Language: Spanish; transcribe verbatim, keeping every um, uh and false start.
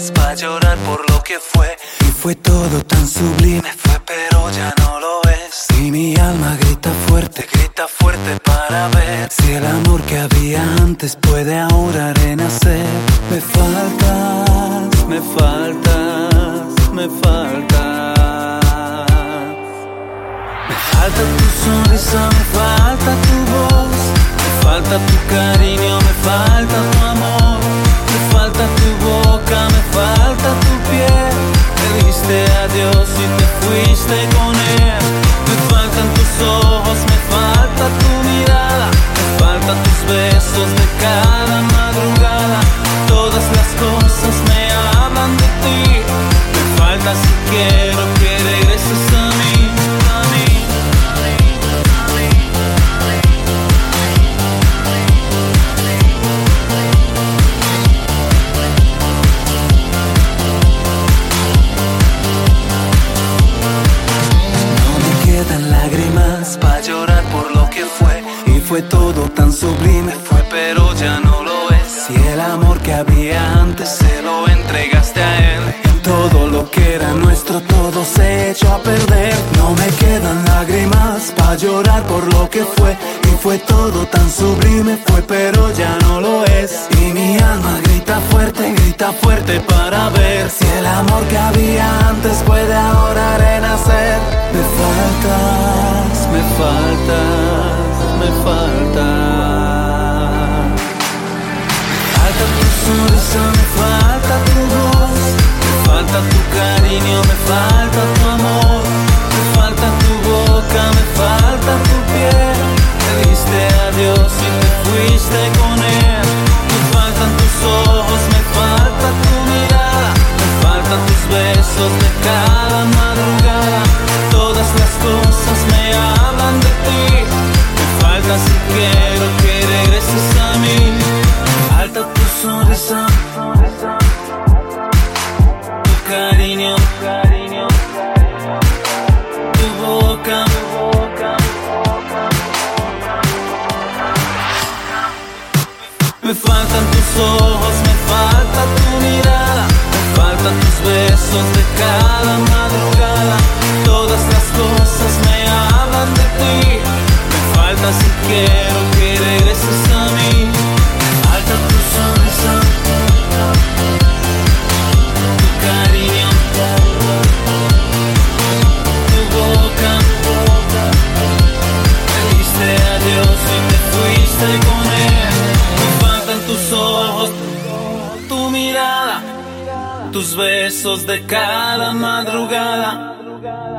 lágrimas pa' llorar por lo que fue. Y fue todo tan sublime, fue pero ya no lo es. Y mi alma grita fuerte, grita fuerte para ver si el amor que había antes puede ahora renacer. Me faltas, me faltas, me faltas. Me falta tu sonrisa, me falta tu voz, me falta tu cariño, me falta tu amor, me falta tu boca, me falta tu piel. Me diste adiós y te fuiste con él. Me faltan tus ojos, me falta tu mirada, me faltan tus besos de cada madrugada. Todas las cosas me hablan de ti. Me falta si quiero que regreses a mí, a mí. Lágrimas pa' llorar por lo que fue. Y fue todo tan sublime, fue pero ya no lo es. Si el amor que había antes se lo entregaste a él, y todo lo que era nuestro, todo se echó a perder. No me quedan lágrimas pa' llorar por lo que fue. Y fue todo tan sublime, fue pero ya no lo es. Y mi alma grita fuerte, grita fuerte para ver si el amor que había antes puede ahora renacer. Me faltas, me faltas, me faltas. Me falta tu sonrisa, me falta tu voz, me falta tu cariño, me falta tu amor, me falta tu boca, me falta tu piel. Me diste adiós y te fuiste con él. Me faltan tus ojos, me falta tu mirada, me faltan tus besos de cada madrugada. Todas las cosas me hablan de ti. Me falta si quiero que regreses a mí. Me falta tu sonrisa, tu cariño, tu boca. Me faltan tus ojos, me falta tu mirada, me faltan tus besos de cada madrugada. Todas las cosas me hablan de ti. Me falta si quiero que regreses a mí. Me falta tu sonrisa, tu cariño, tu boca. Me diste adiós y te fuiste con él. Me faltan tus ojos, tu mirada, tus besos de cada madrugada.